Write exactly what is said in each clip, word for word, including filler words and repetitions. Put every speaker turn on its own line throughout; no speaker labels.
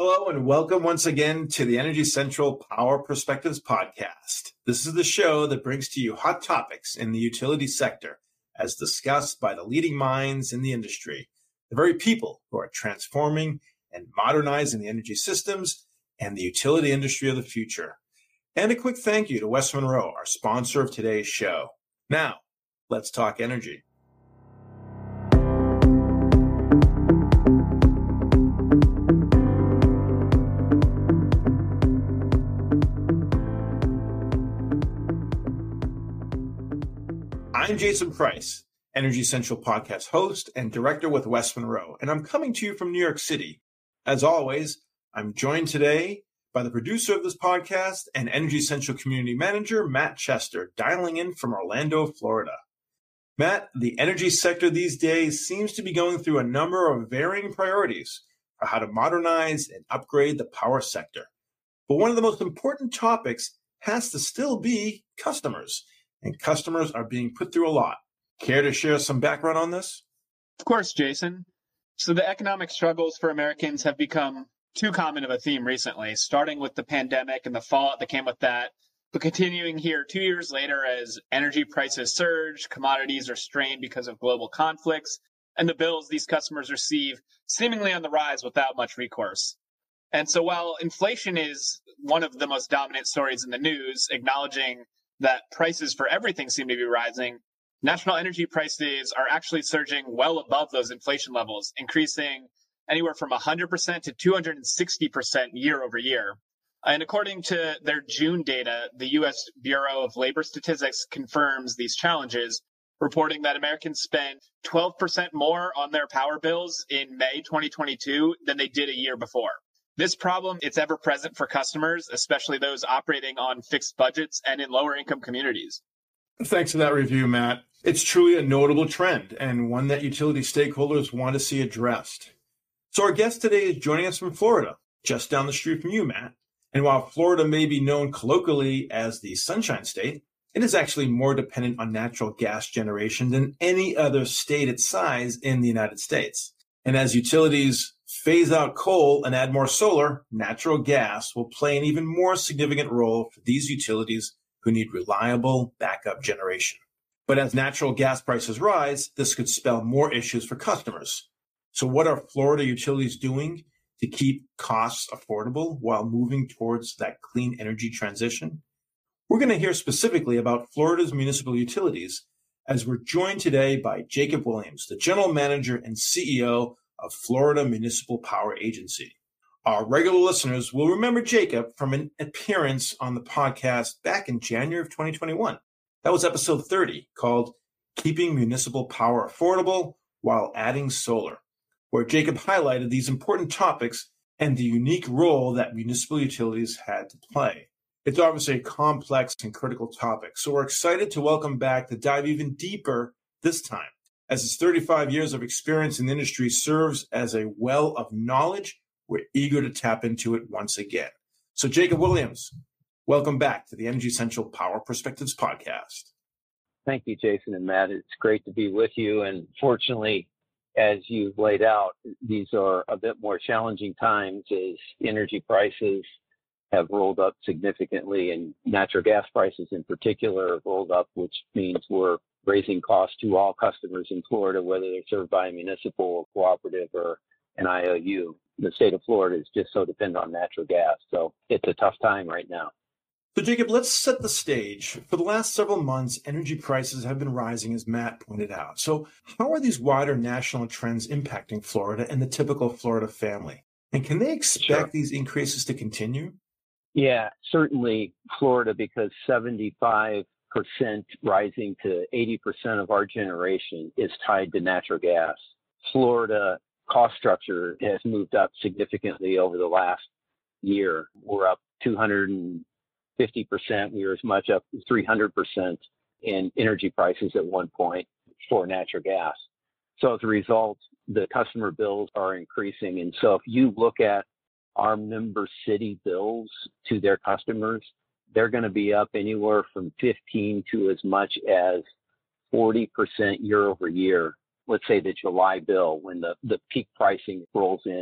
Hello and welcome once again to the Energy Central Power Perspectives podcast. This is the show that brings to you hot topics in the utility sector as discussed by the leading minds in the industry, the very people who are transforming and modernizing the energy systems and the utility industry of the future. And a quick thank you to West Monroe, our sponsor of today's show. Now, let's talk energy. I'm Jason Price, Energy Central podcast host and director with West Monroe, and I'm coming to you from New York City. As always, I'm joined today by the producer of this podcast and Energy Central community manager, Matt Chester, dialing in from Orlando, Florida. Matt, the energy sector these days seems to be going through a number of varying priorities for how to modernize and upgrade the power sector. But one of the most important topics has to still be customers. And customers are being put through a lot. Care to share some background on this?
Of course, Jason. So the economic struggles for Americans have become too common of a theme recently, starting with the pandemic and the fallout that came with that, but continuing here two years later as energy prices surge, commodities are strained because of global conflicts, and the bills these customers receive seemingly on the rise without much recourse. And so while inflation is one of the most dominant stories in the news, acknowledging that prices for everything seem to be rising, national energy prices are actually surging well above those inflation levels, increasing anywhere from one hundred percent to two hundred sixty percent year over year. And according to their June data, the U S Bureau of Labor Statistics confirms these challenges, reporting that Americans spent twelve percent more on their power bills in May twenty twenty-two than they did a year before. This problem, it's ever present for customers, especially those operating on fixed budgets and in lower income communities.
Thanks for that review, Matt. It's truly a notable trend and one that utility stakeholders want to see addressed. So our guest today is joining us from Florida, just down the street from you, Matt. And while Florida may be known colloquially as the Sunshine State, it is actually more dependent on natural gas generation than any other state its size in the United States. And as utilities phase out coal and add more solar, natural gas will play an even more significant role for these utilities who need reliable backup generation. But as natural gas prices rise, this could spell more issues for customers. So what are Florida utilities doing to keep costs affordable while moving towards that clean energy transition? We're going to hear specifically about Florida's municipal utilities as we're joined today by Jacob Williams, the general manager and C E O of Florida Municipal Power Agency. Our regular listeners will remember Jacob from an appearance on the podcast back in January of twenty twenty-one. That was episode thirty, called Keeping Municipal Power Affordable While Adding Solar, where Jacob highlighted these important topics and the unique role that municipal utilities had to play. It's obviously a complex and critical topic, so we're excited to welcome back to dive even deeper this time, as his thirty-five years of experience in the industry serves as a well of knowledge. We're eager to tap into it once again. So Jacob Williams, welcome back to the Energy Central Power Perspectives podcast.
Thank you, Jason and Matt. It's great to be with you. And fortunately, as you've laid out, these are a bit more challenging times as energy prices have rolled up significantly, and natural gas prices in particular have rolled up, which means we're raising costs to all customers in Florida, whether they're served by a municipal, cooperative, or an I O U. The state of Florida is just so dependent on natural gas. So it's a tough time right now.
So Jacob, let's set the stage. For the last several months, energy prices have been rising, as Matt pointed out. So how are these wider national trends impacting Florida and the typical Florida family? And can they expect
Sure.
these increases to continue?
Yeah, certainly Florida, because seventy-five percent rising to eighty percent of our generation is tied to natural gas. Florida cost structure has moved up significantly over the last year. We're up two hundred fifty percent. We were as much up as three hundred percent in energy prices at one point for natural gas. So as a result, the customer bills are increasing. And so if you look at our member city bills to their customers, they're going to be up anywhere from fifteen to as much as forty percent year over year. Let's say the July bill, when the, the peak pricing rolls in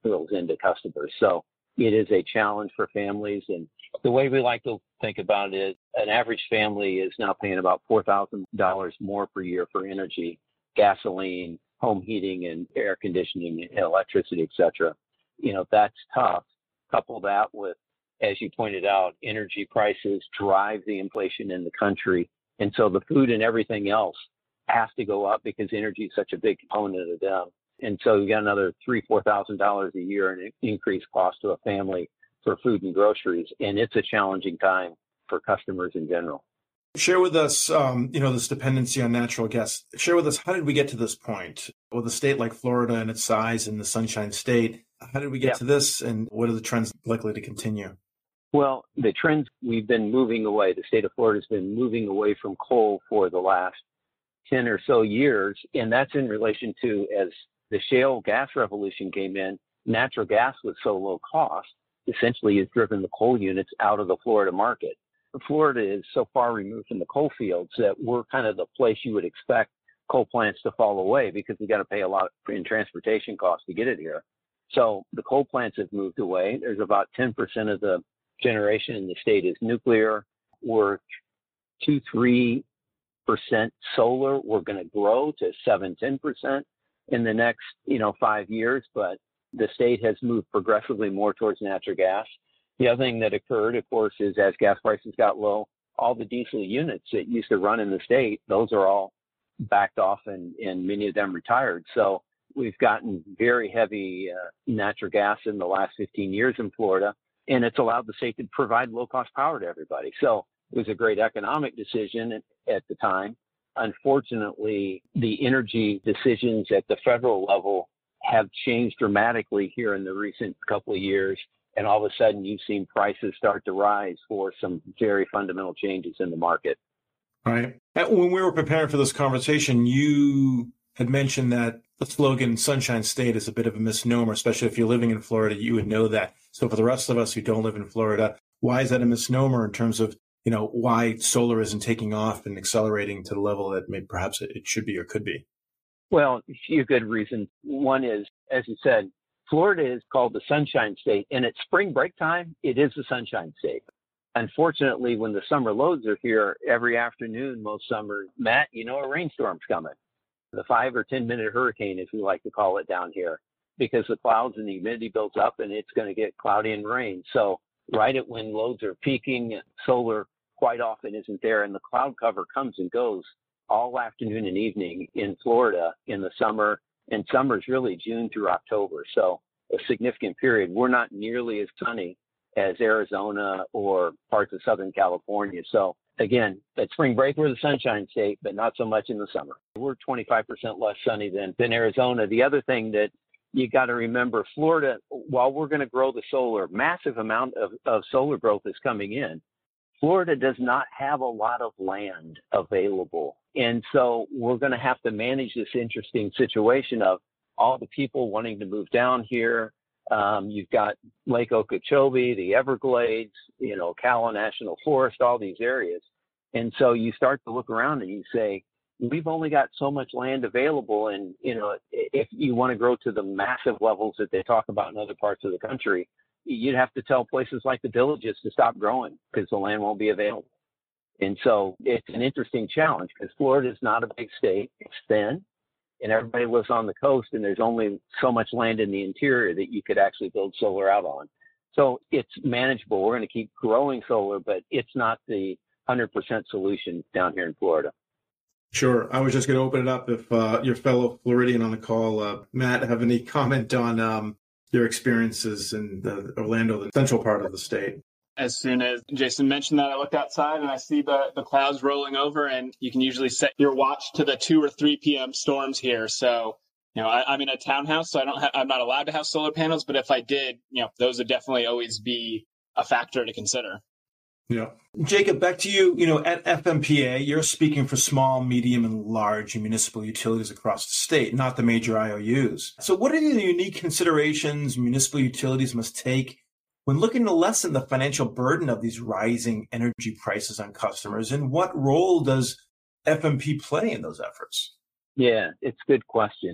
bills into customers. So it is a challenge for families. And the way we like to think about it is an average family is now paying about four thousand dollars more per year for energy, gasoline, home heating and air conditioning, electricity, et cetera. You know, that's tough. Couple that with, as you pointed out, energy prices drive the inflation in the country. And so the food and everything else has to go up because energy is such a big component of them. And so you got another three, four thousand dollars a year in increased cost to a family for food and groceries. And it's a challenging time for customers in general.
Share with us, um, you know, this dependency on natural gas. Share with us, how did we get to this point? With a state like Florida and its size and the Sunshine State, how did we get yeah. to this, and what are the trends likely to continue?
Well, the trends, we've been moving away. The state of Florida has been moving away from coal for the last ten or so years, and that's in relation to, as the shale gas revolution came in, natural gas was so low cost, essentially has driven the coal units out of the Florida market. Florida is so far removed from the coal fields that we're kind of the place you would expect coal plants to fall away because we got to pay a lot in transportation costs to get it here. So the coal plants have moved away. There's about ten percent of the generation in the state is nuclear. We're two, three percent solar. We're going to grow to seven, ten percent in the next, you know, five years. But the state has moved progressively more towards natural gas. The other thing that occurred, of course, is as gas prices got low, all the diesel units that used to run in the state, those are all backed off and, and many of them retired. So we've gotten very heavy uh, natural gas in the last fifteen years in Florida, and it's allowed the state to provide low-cost power to everybody. So it was a great economic decision at, at the time. Unfortunately, the energy decisions at the federal level have changed dramatically here in the recent couple of years. And all of a sudden, you've seen prices start to rise for some very fundamental changes in the market.
Right. When we were preparing for this conversation, you had mentioned that the slogan Sunshine State is a bit of a misnomer, especially if you're living in Florida, you would know that. So for the rest of us who don't live in Florida, why is that a misnomer in terms of, you know, why solar isn't taking off and accelerating to the level that maybe perhaps it should be or could be?
Well, a few good reasons. One is, as you said, Florida is called the Sunshine State, and at spring break time, it is the Sunshine State. Unfortunately, when the summer loads are here, every afternoon, most summer, Matt, you know, a rainstorm's coming. The five or ten minute hurricane, as we like to call it down here, because the clouds and the humidity builds up and it's going to get cloudy and rain. So right at when loads are peaking, solar quite often isn't there, and the cloud cover comes and goes all afternoon and evening in Florida in the summer. And summer is really June through October, so a significant period. We're not nearly as sunny as Arizona or parts of Southern California. So again, at spring break, we're the Sunshine State, but not so much in the summer. We're twenty-five percent less sunny than, than Arizona. The other thing that you got to remember, Florida, while we're going to grow the solar, massive amount of, of solar growth is coming in. Florida does not have a lot of land available. And so we're going to have to manage this interesting situation of all the people wanting to move down here. Um, you've got Lake Okeechobee, the Everglades, you know, Ocala National Forest, all these areas. And so you start to look around and you say, we've only got so much land available. And, you know, if you want to grow to the massive levels that they talk about in other parts of the country, you'd have to tell places like the Villages to stop growing because the land won't be available. And so it's an interesting challenge because Florida is not a big state. It's thin, and everybody lives on the coast, and there's only so much land in the interior that you could actually build solar out on. So it's manageable. We're going to keep growing solar, but it's not the one hundred percent solution down here in Florida.
Sure. I was just going to open it up if uh, your fellow Floridian on the call, uh, Matt, have any comment on um, your experiences in the Orlando, the central part of the state?
As soon as Jason mentioned that, I looked outside and I see the, the clouds rolling over, and you can usually set your watch to the two or three p.m. storms here. So, you know, I, I'm in a townhouse, so I don't ha- I'm not allowed to have solar panels. But if I did, you know, those would definitely always be a factor to consider.
Yeah. Jacob, back to you. You know, at F M P A, you're speaking for small, medium, and large municipal utilities across the state, not the major I O Us. So what are the unique considerations municipal utilities must take when looking to lessen the financial burden of these rising energy prices on customers, and what role does F M P play in those efforts?
Yeah, it's a good question.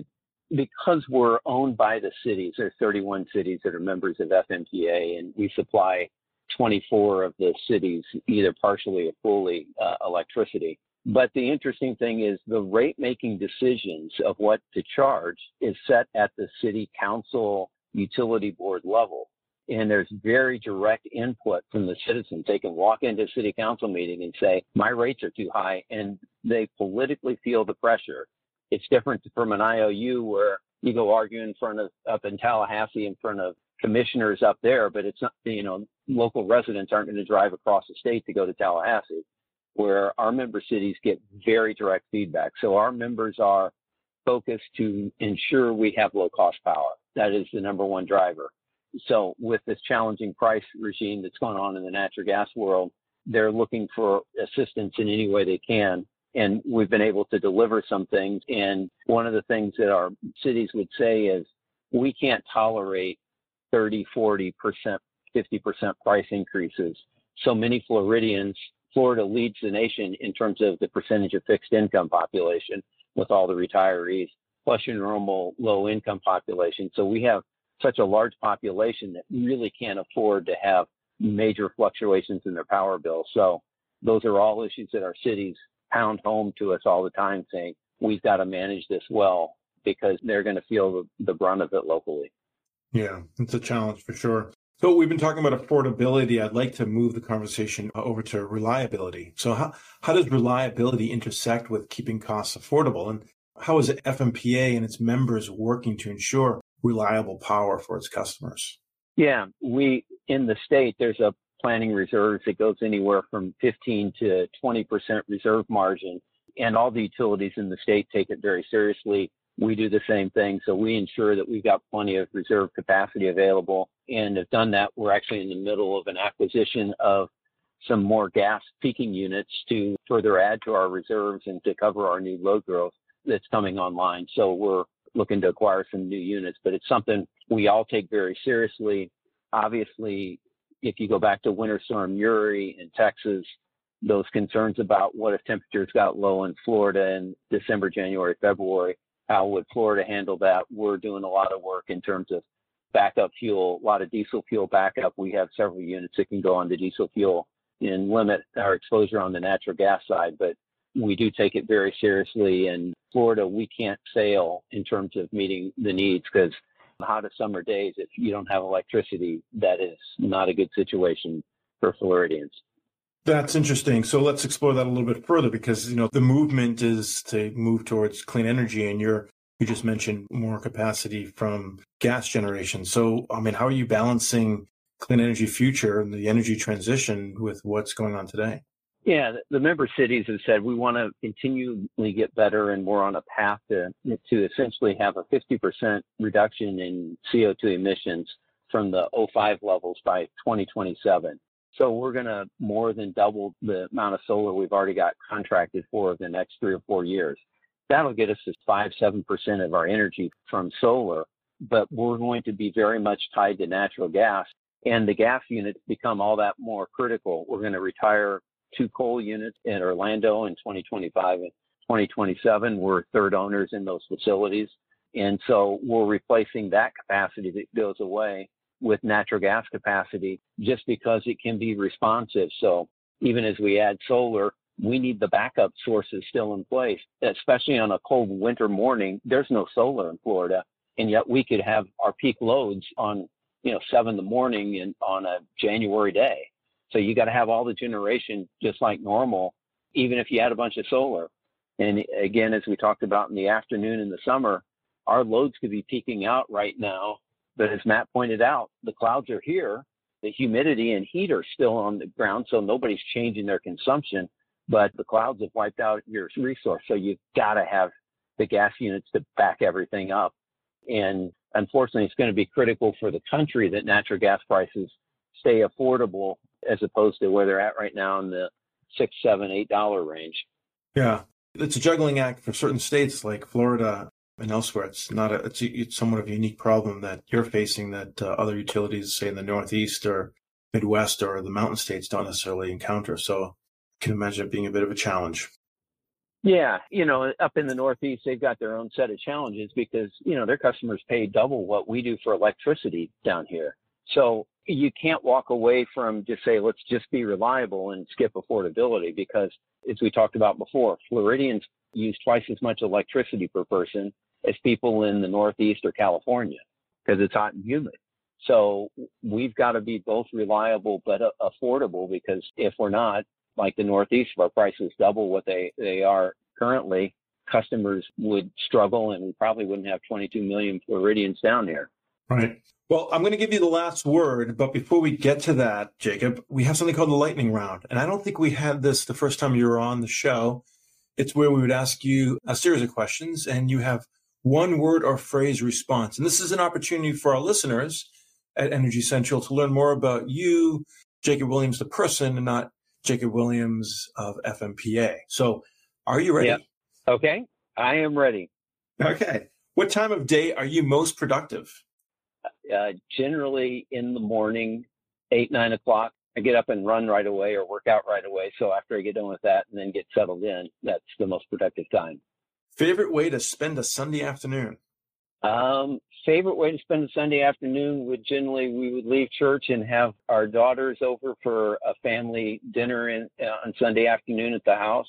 because we're owned by the cities, there's thirty-one cities that are members of F M P A, and we supply twenty-four of the cities, either partially or fully, uh, electricity. But the interesting thing is the rate-making decisions of what to charge is set at the city council utility board level. And there's very direct input from the citizens. They can walk into a city council meeting and say, my rates are too high, and they politically feel the pressure. It's different from an I O U where you go argue in front of, up in Tallahassee in front of commissioners up there, but it's not, you know, local residents aren't going to drive across the state to go to Tallahassee, where our member cities get very direct feedback. So our members are focused to ensure we have low cost power. That is the number one driver. So with this challenging price regime that's going on in the natural gas world, they're looking for assistance in any way they can. And we've been able to deliver some things. And one of the things that our cities would say is we can't tolerate thirty, forty percent, fifty percent price increases. So many Floridians, Florida leads the nation in terms of the percentage of fixed income population with all the retirees, plus your normal low income population. So we have such a large population that really can't afford to have major fluctuations in their power bill. So those are all issues that our cities pound home to us all the time, saying we've got to manage this well because they're going to feel the, the brunt of it locally.
Yeah, it's a challenge for sure. So we've been talking about affordability. I'd like to move the conversation over to reliability. So how, how does reliability intersect with keeping costs affordable? And how is F M P A and its members working to ensure reliable power for its customers?
Yeah, we, in the state, there's a planning reserves that goes anywhere from fifteen to twenty percent reserve margin. And all the utilities in the state take it very seriously. We do the same thing. So we ensure that we've got plenty of reserve capacity available and have done that. We're actually in the middle of an acquisition of some more gas peaking units to further add to our reserves and to cover our new load growth that's coming online. So we're looking to acquire some new units, but it's something we all take very seriously. Obviously, if you go back to Winter Storm Uri in Texas, those concerns about what if temperatures got low in Florida in December, January, February, how would Florida handle that? We're doing a lot of work in terms of backup fuel, a lot of diesel fuel backup. We have several units that can go on the diesel fuel and limit our exposure on the natural gas side, but we do take it very seriously. In Florida, we can't fail in terms of meeting the needs because the hottest summer days, if you don't have electricity, that is not a good situation for Floridians.
That's interesting. So let's explore that a little bit further because, you know, the movement is to move towards clean energy and you're, you just mentioned more capacity from gas generation. So, I mean, how are you balancing clean energy future and the energy transition with what's going on today?
Yeah, the member cities have said we want to continually get better and we're on a path to, to essentially have a fifty percent reduction in C O two emissions from the oh five levels by twenty twenty-seven. So we're going to more than double the amount of solar we've already got contracted for the next three or four years. That'll get us to five, seven percent of our energy from solar, but we're going to be very much tied to natural gas. And the gas units become all that more critical. We're going to retire two coal units in Orlando in twenty twenty-five and twenty twenty-seven. We're third owners in those facilities. And so we're replacing that capacity that goes away with natural gas capacity just because it can be responsive. So even as we add solar, we need the backup sources still in place, especially on a cold winter morning. There's no solar in Florida, and yet we could have our peak loads on, you know, seven in the morning and on a January day. So you got to have all the generation just like normal, even if you add a bunch of solar. And again, as we talked about in the afternoon in the summer, our loads could be peaking out right now. But as Matt pointed out, the clouds are here. The humidity and heat are still on the ground, so nobody's changing their consumption. But the clouds have wiped out your resource. So you've got to have the gas units to back everything up. And unfortunately, it's going to be critical for the country that natural gas prices stay affordable as opposed to where they're at right now in the six, seven, eight dollar range.
Yeah, it's a juggling act for certain states like Florida and elsewhere. It's not a, it's, a, it's somewhat of a unique problem that you're facing that uh, other utilities, say in the Northeast or Midwest or the mountain states, don't necessarily encounter. So I can imagine it being a bit of a challenge.
Yeah, you know, up in the Northeast, they've got their own set of challenges because, you know, their customers pay double what we do for electricity down here. So you can't walk away from just say, let's just be reliable and skip affordability because, as we talked about before, Floridians use twice as much electricity per person as people in the Northeast or California because it's hot and humid. So we've got to be both reliable but uh, affordable because if we're not, like the Northeast, if our prices double what they, they are currently, customers would struggle and we probably wouldn't have twenty-two million Floridians down here.
Right. Well, I'm going to give you the last word, but before we get to that, Jacob, we have something called the lightning round. And I don't think we had this the first time you were on the show. It's where we would ask you a series of questions and you have one word or phrase response. And this is an opportunity for our listeners at Energy Central to learn more about you, Jacob Williams, the person, and not Jacob Williams of F M P A. So are you ready?
Yep. Okay. I am ready.
Okay. What time of day are you most productive?
Uh, generally in the morning, eight, nine o'clock. I get up and run right away or work out right away. So after I get done with that and then get settled in, that's the most productive time.
Favorite way to spend a Sunday afternoon?
Um, favorite way to spend a Sunday afternoon would generally, we would leave church and have our daughters over for a family dinner in, uh, on Sunday afternoon at the house.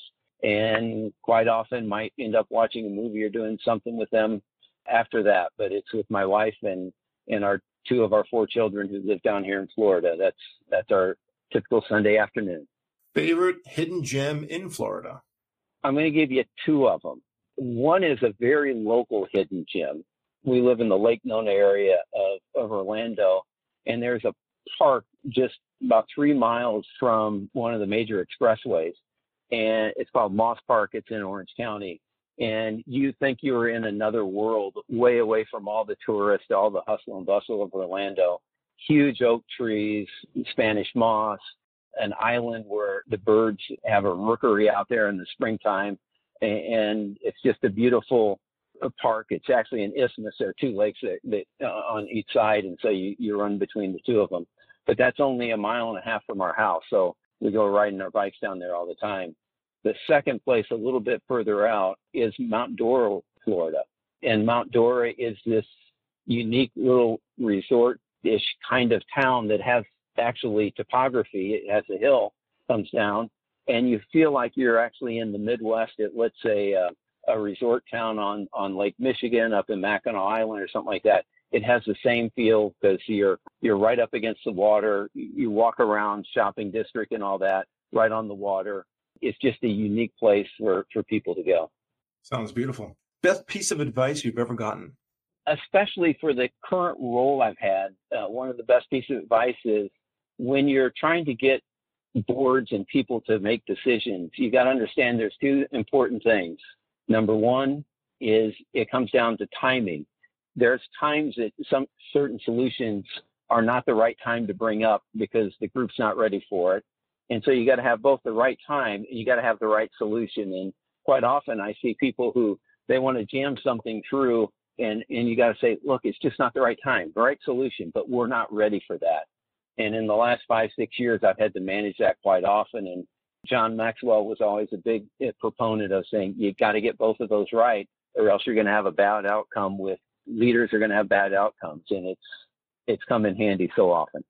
And quite often might end up watching a movie or doing something with them after that. But it's with my wife and, and our two of our four children who live down here in Florida. That's, that's our typical Sunday afternoon.
Favorite hidden gem in Florida?
I'm going to give you two of them. One is a very local hidden gem. We live in the Lake Nona area of, of Orlando, and there's a park just about three miles from one of the major expressways, and it's called Moss Park. It's in Orange County, and you think you're in another world, way away from all the tourists, all the hustle and bustle of Orlando. Huge oak trees, Spanish moss, an island where the birds have a rookery out there in the springtime, and it's just a beautiful park. It's actually an isthmus. There are two lakes that, that uh, on each side, and so you, you run between the two of them. But that's only a mile and a half from our house, so we go riding our bikes down there all the time. The second place, a little bit further out, is Mount Dora, Florida. And Mount Dora is this unique little resort-ish kind of town that has actually topography. It has a hill, comes down, and you feel like you're actually in the Midwest at, let's say, uh, a resort town on, on Lake Michigan up in Mackinac Island or something like that. It has the same feel because you're, you're right up against the water. You walk around shopping district and all that right on the water. It's just a unique place for, for people to go.
Sounds beautiful. Best piece of advice you've ever gotten?
Especially for the current role I've had, uh, one of the best pieces of advice is when you're trying to get boards and people to make decisions, you got to understand there's two important things. Number one is it comes down to timing. There's times that some certain solutions are not the right time to bring up because the group's not ready for it. And so you got to have both the right time and you got to have the right solution. And quite often I see people who they want to jam something through and, and you got to say, look, it's just not the right time, the right solution, but we're not ready for that. And in the last five, six years, I've had to manage that quite often. And John Maxwell was always a big proponent of saying, you got to get both of those right, or else you're going to have a bad outcome with leaders are going to have bad outcomes. And it's, it's come in handy so often.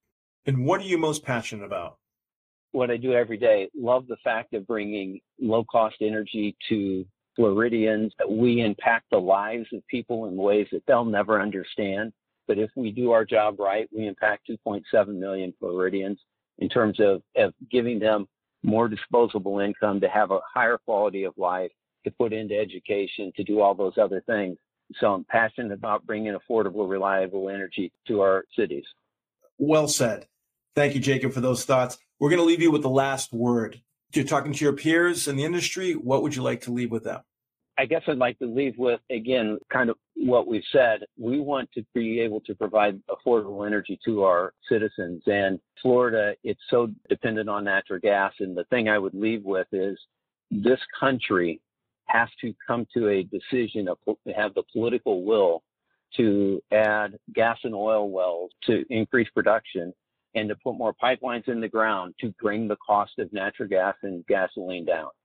And what are you most passionate about?
What I do every day, love the fact of bringing low cost energy to Floridians. We impact the lives of people in ways that they'll never understand. But if we do our job right, we impact two point seven million Floridians in terms of, of giving them more disposable income to have a higher quality of life, to put into education, to do all those other things. So I'm passionate about bringing affordable, reliable energy to our cities.
Well said. Thank you, Jacob, for those thoughts. We're going to leave you with the last word. You're talking to your peers in the industry. What would you like to leave with them?
I guess I'd like to leave with, again, kind of what we've said. We want to be able to provide affordable energy to our citizens. And Florida, it's so dependent on natural gas. And the thing I would leave with is this country has to come to a decision of have the political will to add gas and oil wells to increase production and to put more pipelines in the ground to bring the cost of natural gas and gasoline down.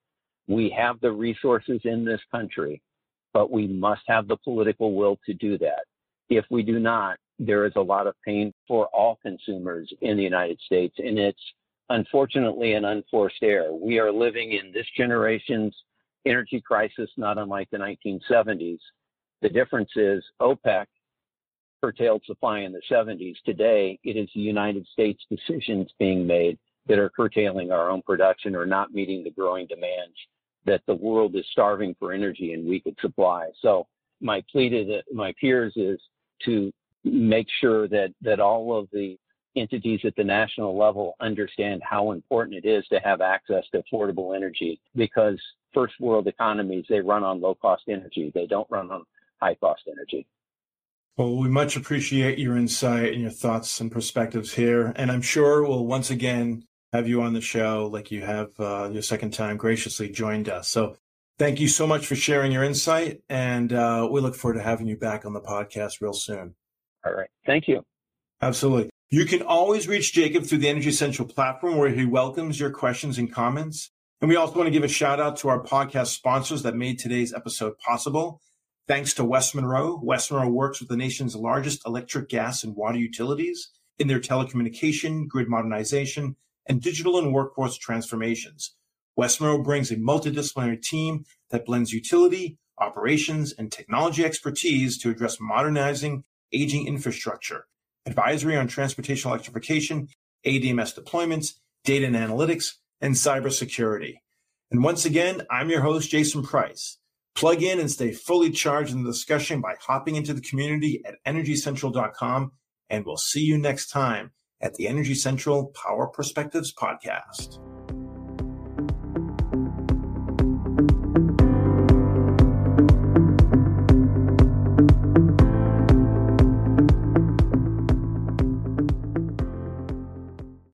We have the resources in this country, but we must have the political will to do that. If we do not, there is a lot of pain for all consumers in the United States, and it's unfortunately an unforced error. We are living in this generation's energy crisis, not unlike the nineteen seventies. The difference is OPEC curtailed supply in the seventies. Today, it is the United States decisions being made that are curtailing our own production or not meeting the growing demands that the world is starving for energy and we could supply. So my plea to the, my peers is to make sure that, that all of the entities at the national level understand how important it is to have access to affordable energy, because first world economies, they run on low cost energy. They don't run on high cost energy.
Well, we much appreciate your insight and your thoughts and perspectives here. And I'm sure we'll once again have you on the show like you have uh, your second time graciously joined us. So thank you so much for sharing your insight. And uh, we look forward to having you back on the podcast real soon.
All right. Thank you.
Absolutely. You can always reach Jacob through the Energy Central platform, where he welcomes your questions and comments. And we also want to give a shout out to our podcast sponsors that made today's episode possible. Thanks to West Monroe. West Monroe works with the nation's largest electric, gas, and water utilities in their telecommunication, grid modernization, and digital and workforce transformations. West Monroe brings a multidisciplinary team that blends utility, operations, and technology expertise to address modernizing aging infrastructure, advisory on transportation electrification, A D M S deployments, data and analytics, and cybersecurity. And once again, I'm your host, Jason Price. Plug in and stay fully charged in the discussion by hopping into the community at energy central dot com, and we'll see you next time at the Energy Central Power Perspectives Podcast.